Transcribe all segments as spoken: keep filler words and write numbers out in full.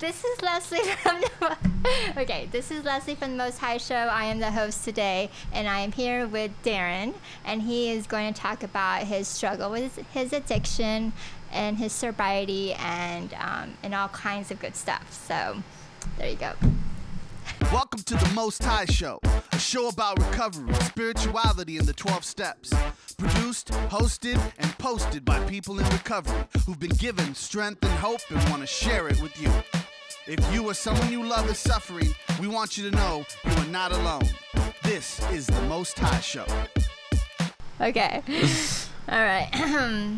This is Leslie from the Okay, this is Leslie from the Most High Show. I am the host today, and I am here with Darren, and he is going to talk about his struggle with his, his addiction and his sobriety and um, and all kinds of good stuff. So, there you go. Welcome to the Most High Show, a show about recovery, spirituality, and the twelve steps. Produced, hosted, and posted by people in recovery who've been given strength and hope and want to share it with you. If you or someone you love is suffering, we want you to know you are not alone. This is the Most High Show. Okay. All right.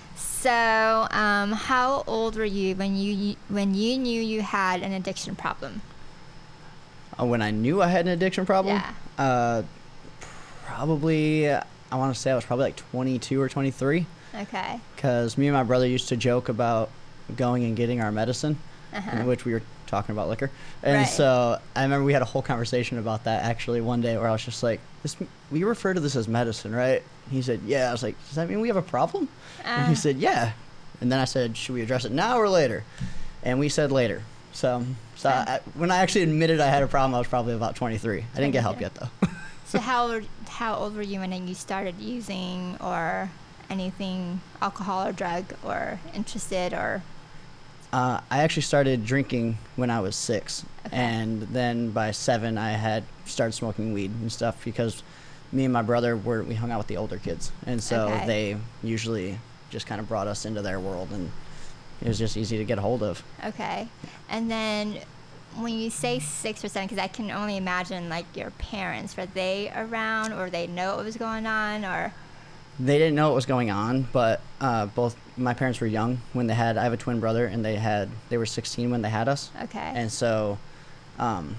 So, um, how old were you when you when you knew you had an addiction problem? Uh, when I knew I had an addiction problem? Yeah. Uh, probably, I want to say I was probably like twenty-two or twenty-three. Okay. Because me and my brother used to joke about going and getting our medicine, Uh-huh. in which we were talking about liquor. And Right. so I remember we had a whole conversation about that actually one day where I was just like, this, we refer to this as medicine, right? He said, yeah. I was like, does that mean we have a problem? And he Uh. said, yeah. And then I said, should we address it now or later? And we said later. So, so I, when I actually admitted I had a problem, I was probably about twenty-three. I didn't get help yet, though. So how old, how old were you when you started using or anything, alcohol or drug, or interested or? Uh, I actually started drinking when I was six, Okay. and then by seven I had started smoking weed and stuff because me and my brother were we hung out with the older kids, and so Okay. they usually just kind of brought us into their world, and it was just easy to get a hold of. Okay. And then when you say six or seven, because I can only imagine like your parents, were they around or they know what was going on or? They didn't know what was going on, but uh, both my parents were young when they had. I have a twin brother, and they had they were sixteen when they had us. Okay. And so, um,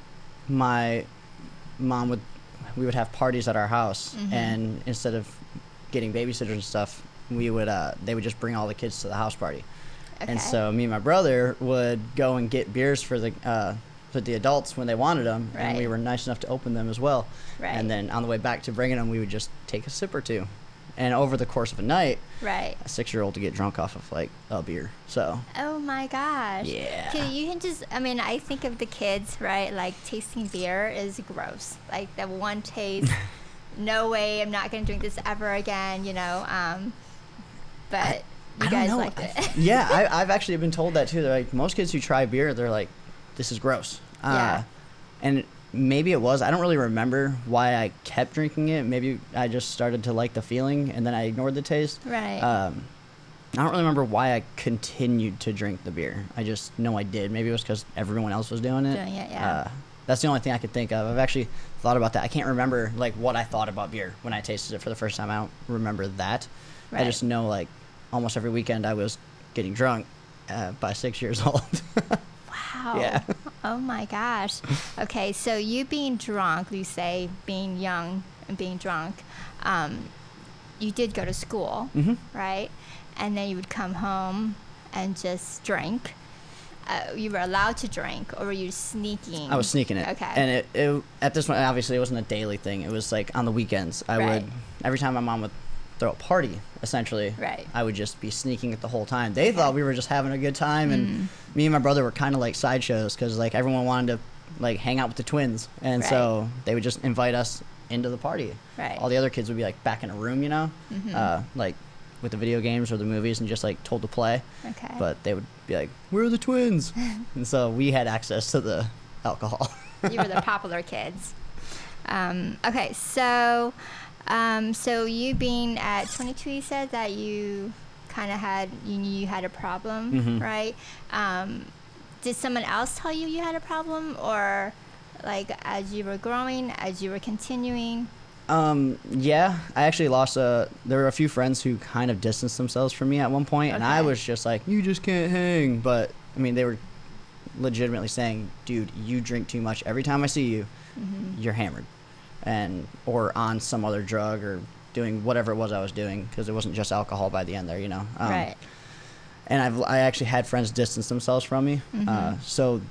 my mom would we would have parties at our house, Mhm. and instead of getting babysitters and stuff, we would uh, they would just bring all the kids to the house party. Okay. And so me and my brother would go and get beers for the uh, for the adults when they wanted them, and we Right. were nice enough to open them as well. Right. And then on the way back to bringing them, we would just take a sip or two. And over the course of a night, Right. a six-year-old to get drunk off of like a beer. So Oh my gosh. Yeah. Okay, you can just, I mean, I think of the kids, right? Like tasting beer is gross. Like that one taste, no way, I'm not going to drink this ever again, you know. Um, but I- you I don't guys know. liked I- it. yeah, I, I've actually been told that too. They're like, most kids who try beer, they're like, this is gross. Uh, Yeah. And maybe it was. I don't really remember why I kept drinking it. Maybe I just started to like the feeling, and then I ignored the taste. Right. Um, I don't really remember why I continued to drink the beer. I just know I did. Maybe it was because everyone else was doing it. Doing it, yeah. Uh, that's the only thing I could think of. I've actually thought about that. I can't remember like what I thought about beer when I tasted it for the first time. I don't remember that. I Right. just know like almost every weekend I was getting drunk uh, by six years old. Wow. Yeah. Oh my gosh. Okay, so you being drunk, you say being young and being drunk, um, you did go to school, Mhm. right? And then you would come home and just drink. Uh, you were allowed to drink, or were you sneaking? I was sneaking it. Okay. And it, it at this point, obviously, it wasn't a daily thing. It was like on the weekends. I Right. would every time my mom would throw a party, essentially. Right. I would just be sneaking it the whole time. They thought we were just having a good time, and Mm. me and my brother were kind of like sideshows because like everyone wanted to like hang out with the twins, and so they would just invite us into the party. Right. All the other kids would be like back in a room, you know, Mhm. uh, like with the video games or the movies, and just like told to play. Okay. But they would be like, "We're the twins," and so we had access to the alcohol. You were the popular kids. Um, okay, so um, so you being at twenty-two, you said that you kind of had, you knew you had a problem, Mhm. right? Um, did someone else tell you you had a problem, or like as you were growing, as you were continuing? Um, yeah, I actually lost a. There were a few friends who kind of distanced themselves from me at one point, and I Okay. was just like, "You just can't hang." But I mean, they were legitimately saying, "Dude, you drink too much. Every time I see you, Mm-hmm. you're hammered, and or on some other drug or doing whatever it was I was doing, because it wasn't just alcohol by the end there, you know." Um, Right. And I've I actually had friends distance themselves from me, uh, Mhm. so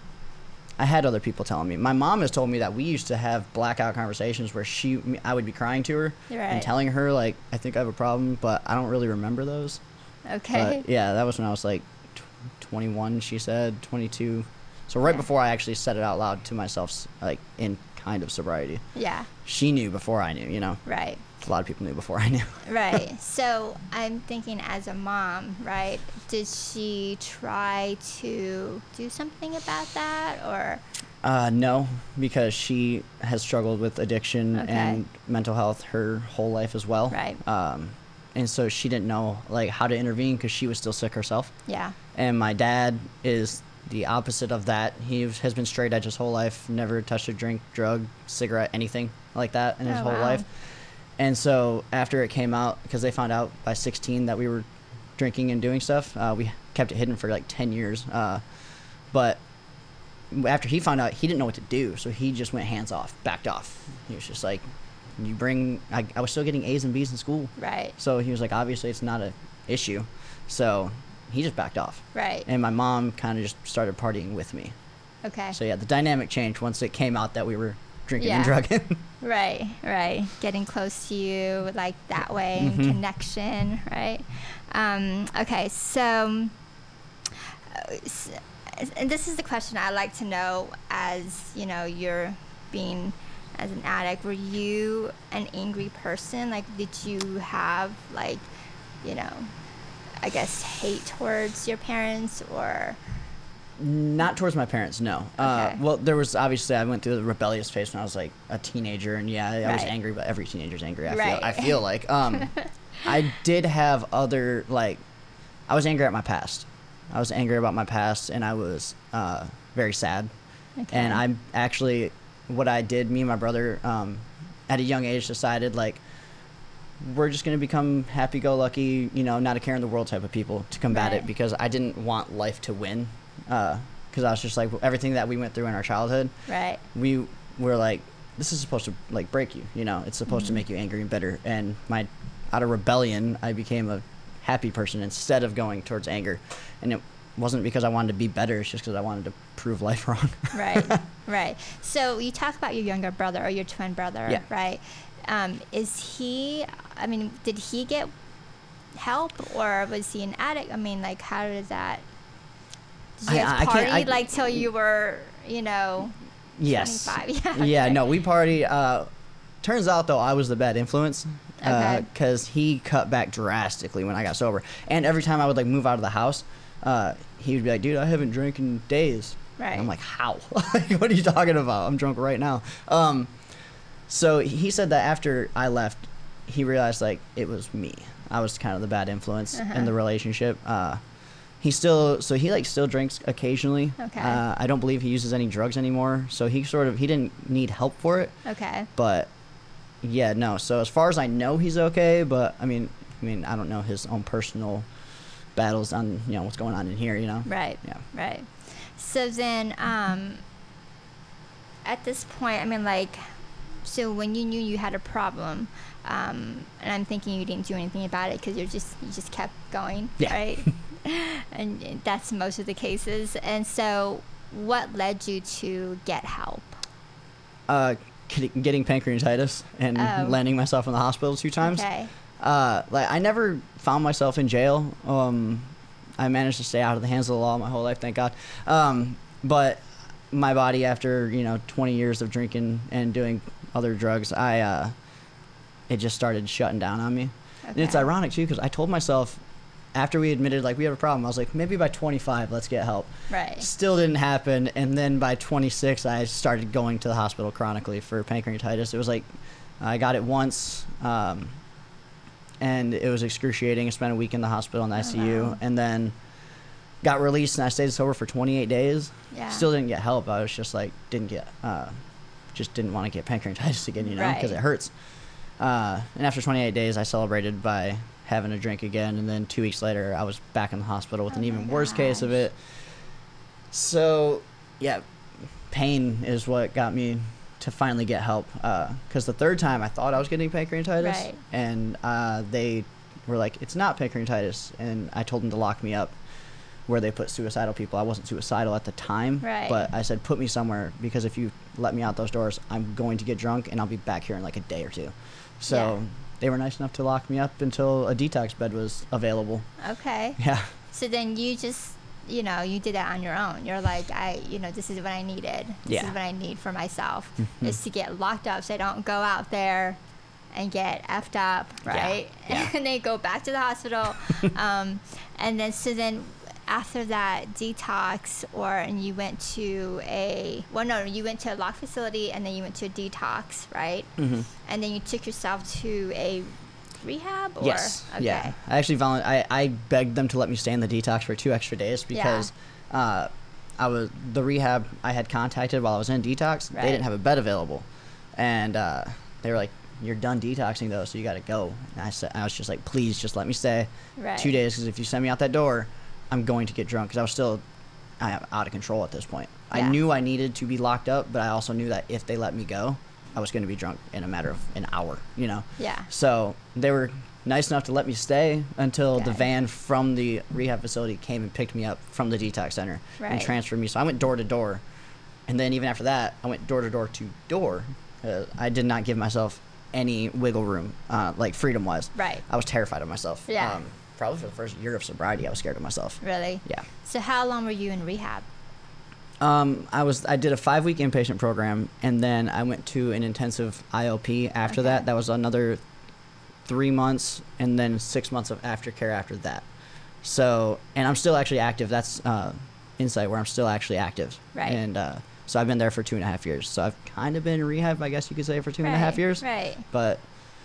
I had other people telling me. My mom has told me that we used to have blackout conversations where she, I would be crying to her Right. and telling her like, I think I have a problem, but I don't really remember those. Okay. But yeah, that was when I was like twenty-one, she said, twenty-two. So right Yeah. before I actually said it out loud to myself, s- like in kind of sobriety. Yeah. She knew before I knew, you know. Right. A lot of people knew before I knew. Right. So I'm thinking, as a mom, right? Did she try to do something about that, or? Uh, no, because she has struggled with addiction Okay. and mental health her whole life as well. Right. Um, and so she didn't know like how to intervene because she was still sick herself. Yeah. And my dad is the opposite of that. He was- has been straight edge his whole life, never touched a drink, drug, cigarette, anything like that in his Oh, whole wow. life. And so after it came out, because they found out by sixteen that we were drinking and doing stuff, uh, we kept it hidden for like ten years. Uh, but after he found out, he didn't know what to do, so he just went hands off, backed off. He was just like, you bring, I, I was still getting A's and B's in school. Right. So he was like, obviously it's not an issue. So he just backed off. Right. And my mom kind of just started partying with me. Okay. So yeah, the dynamic changed once it came out that we were drinking and Yeah. drugging. Right, right. Getting close to you, like that way, and Mhm. connection, right? Um, okay, so, uh, s- and this is the question I like to know as, you know, you're being as an addict. Were you an angry person? Like, did you have, like, you know, I guess hate towards your parents, or? Not towards my parents, no. Uh, Okay. well, there was obviously I went through the rebellious phase when I was like a teenager, and yeah, I was Right. angry, but every teenager's angry. I Right. feel. I feel like. Um, I did have other like, I was angry at my past. I was angry about my past, and I was uh, very sad. Okay. And I'm actually, what I did, me and my brother, um, at a young age, decided like, we're just gonna become happy-go-lucky, you know, not a care in the world type of people to combat Right. it, because I didn't want life to win. Because I was just like, everything that we went through in our childhood, Right. we were like, this is supposed to like break you, you know, it's supposed to make you angry and bitter. And my, out of rebellion, I became a happy person instead of going towards anger. And it wasn't because I wanted to be better, it's just because I wanted to prove life wrong. Right, right. So you talk about your younger brother or your twin brother, Yeah. right? Um, is he, I mean, did he get help, or was he an addict? I mean, like, how did that, did you I- guys I can't- party I- like till you were, you know, Yes. twenty-five? Yeah, Yeah, okay. no, we party. Uh, turns out, though, I was the bad influence. Okay. Because he cut back drastically when I got sober. And every time I would, like, move out of the house, uh, he would be like, dude, I haven't drank in days. Right. And I'm like, how? Like, what are you talking about? I'm drunk right now. Um, so he said that after I left, he realized, like, it was me. I was kind of the bad influence Uh-huh. in the relationship. Uh, he still, so he, like, still drinks occasionally. Okay. Uh, I don't believe he uses any drugs anymore. So he sort of, he didn't need help for it. Okay. But yeah, no. So as far as I know, he's okay. But I mean, I mean, I don't know his own personal battles on, you know, what's going on in here. You know. Right. Yeah. Right. So then, um, at this point, I mean, like, so when you knew you had a problem, um, and I'm thinking you didn't do anything about it because you're just you just kept going, Yeah. right? And that's most of the cases. And so, what led you to get help? Uh, get- getting pancreatitis and Oh. landing myself in the hospital two times. Okay. Uh, like I never found myself in jail. Um, I managed to stay out of the hands of the law my whole life, thank God. Um, but my body, after you know twenty years of drinking and doing other drugs, I uh, it just started shutting down on me. And it's Okay. ironic too, because I told myself after we admitted like we have a problem, I was like, maybe by twenty-five, let's get help. Right. Still didn't happen, and then by twenty-six, I started going to the hospital chronically for pancreatitis. It was like I got it once. Um, and it was excruciating. I spent a week in the hospital in the I C U, wow. and then got released, and I stayed sober for twenty-eight days. Yeah. Still didn't get help. I was just like, didn't get, uh, just didn't want to get pancreatitis again, you know, because Right. it hurts. Uh, and after twenty-eight days, I celebrated by having a drink again, and then two weeks later, I was back in the hospital with Oh an my even worse case of gosh. it. So, yeah, pain is what got me to finally get help. Because the third time, I thought I was getting pancreatitis, Right. and uh, they were like, "It's not pancreatitis," and I told them to lock me up where they put suicidal people. I wasn't suicidal at the time, Right. but I said, "Put me somewhere, because if you let me out those doors, I'm going to get drunk, and I'll be back here in like a day or two." So Yeah. they were nice enough to lock me up until a detox bed was available. Okay. Yeah. So then you just you know, you did that on your own. You're like, I, you know, this is what I needed. This Yeah. is what I need for myself, Mhm. is to get locked up so I don't go out there and get effed up, right? Yeah. And then go back to the hospital. um, and then, so then after that detox, or, and you went to a, well, no, you went to a locked facility and then you went to a detox, right? Mhm. And then you took yourself to a rehab, or? Yes. Okay. Yeah. I actually volu- I, I begged them to let me stay in the detox for two extra days because uh, I was the rehab I had contacted while I was in detox. Right. They didn't have a bed available, and uh, they were like, "You're done detoxing though, so you got to go." And I said, I was just like, "Please, just let me stay Right. two days because if you send me out that door, I'm going to get drunk." Because I was still I am out of control at this point. I Yeah. knew I needed to be locked up, but I also knew that if they let me go, I was going to be drunk in a matter of an hour. You know. Yeah. So they were nice enough to let me stay until the Good. van from the rehab facility came and picked me up from the detox center Right. and transferred me. So I went door to door. And then even after that, I went door to door to door. Uh, I did not give myself any wiggle room, uh, like freedom-wise. Right. I was terrified of myself. Yeah. Um, probably for the first year of sobriety, I was scared of myself. Really? Yeah. So how long were you in rehab? Um, I was I did a five week inpatient program, and then I went to an intensive I O P after Okay. that. That was another three months, and then six months of aftercare after that. So, and I'm still actually active. That's uh, Insight, where I'm still actually active. Right. And uh, so I've been there for two and a half years. So I've kind of been in rehab, I guess you could say, for two and a half Right, years. Right. But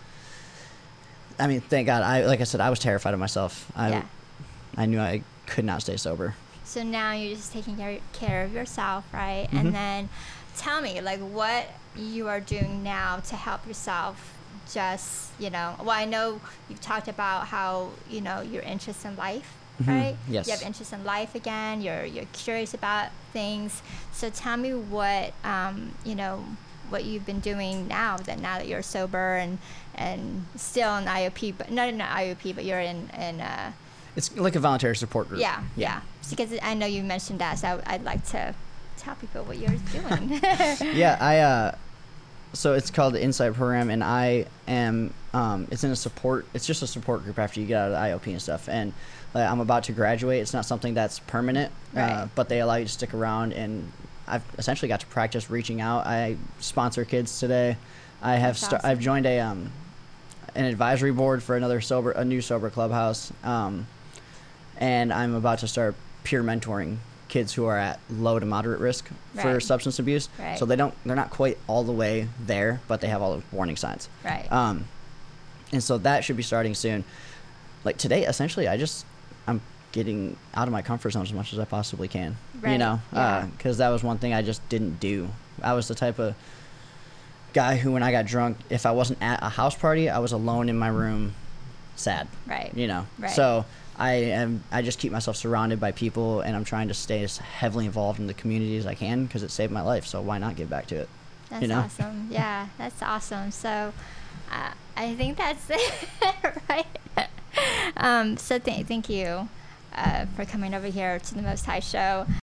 I mean, thank God. I like I said, I was terrified of myself. I Yeah. I knew I could not stay sober. So now you're just taking care, care of yourself, right? Mhm. And then tell me, like, what you are doing now to help yourself just, you know, well, I know you've talked about how, you know, your interest in life, Mhm. right? Yes. You have interest in life again. You're, you're curious about things. So tell me what, um, you know, what you've been doing now that now that you're sober and, and still in I O P, but not in I O P, but you're in, in, uh, It's like a voluntary support group. yeah, yeah. Because I know you mentioned that, so I- I'd like to tell people what you're doing. Yeah, I uh so it's called the Insight program, and I am um it's in a support it's just a support group after you get out of the I O P and stuff, and like, I'm about to graduate. It's not something that's permanent, uh, Right. but they allow you to stick around, and I've essentially got to practice reaching out. I sponsor kids today. I have That's sta- awesome. I've joined a um an advisory board for another sober a new sober clubhouse, um and I'm about to start peer mentoring kids who are at low to moderate risk for Right. substance abuse. Right. So they don't they're not quite all the way there, but they have all the warning signs. Right. Um, and so that should be starting soon. Like today, essentially, I just I'm getting out of my comfort zone as much as I possibly can. You Right. know, Yeah. because that was one thing I just didn't do. I was the type of guy who, when I got drunk, if I wasn't at a house party, I was alone in my room, sad. Right. You know. Right. So I am. I just keep myself surrounded by people, and I'm trying to stay as heavily involved in the community as I can because it saved my life. So why not give back to it? That's you know? awesome. Yeah, that's awesome. So uh, I think that's it, right? um, so th- thank you uh, for coming over here to the Most High Show.